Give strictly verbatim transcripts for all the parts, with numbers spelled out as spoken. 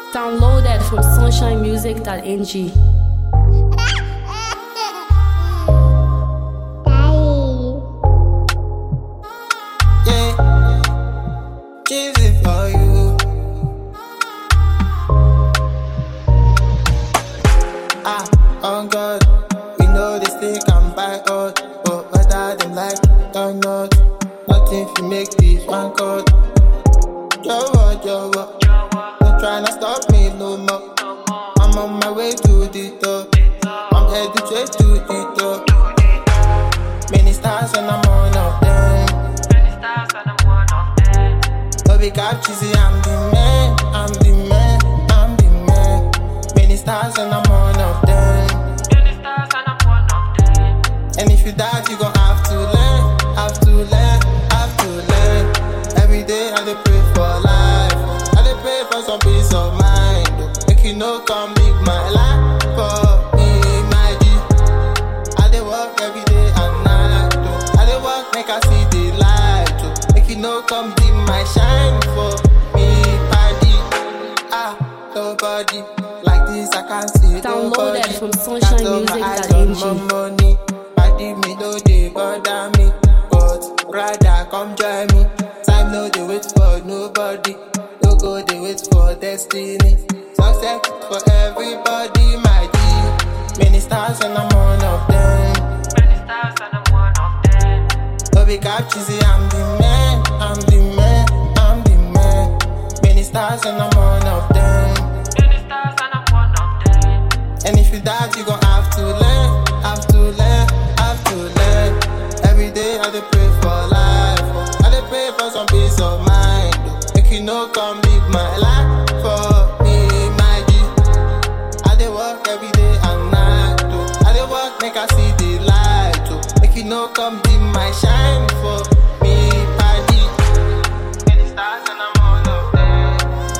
Downloaded from sunshine music dot n g. Easy for you. Ah, on God, we know this thing can buy out, but whether them like it or not, nothing to make this one cut. Jowo, Jowo, don't try to stop me no more. I'm on my way to the top. I'm headed straight to the top. Many stars and I'm one of them. Big up cheesy, I'm the man, I'm the man, I'm the man. Many stars and I'm one of them. Many stars and I'm one of them. And if you die, you gon' have to learn, have to learn, have to learn. Every day I dey pray for life, I dey pray for some peace of mind. Make you know come make my life for me, my G. I dey work every day and night, I dey work make I see the light. Make you know come be my shine for me, party. Ah, nobody like this, I can't see nobody. Downloaded from sunshine music dot n g. My money, party me, no they bother me, but rather come join me. Time no they wait for nobody, no go they wait for destiny. Success for everybody, my G. Many stars and I'm one of them. Many stars and I'm one of them. No big up cheesy, I'm the man, I'm the man, I'm the man. Many stars and I'm one of them. Many stars and I'm one of them. And if you die, you gon' have to learn, have to learn, have to learn. Every day I dey pray for life, I dey pray for some peace of mind. Make you know come big my life for me, my G. I dey work every day and night, I dey work make I see the light. Make you know come be my shine for me, party. Many stars and I'm one of them.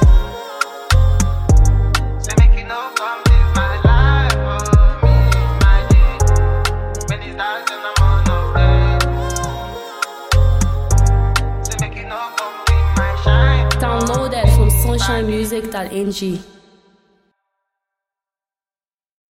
So make you know come be my life for me, my G. Many stars and I'm one of them. So make you know come be my shine. Downloaded from sunshine music dot n g.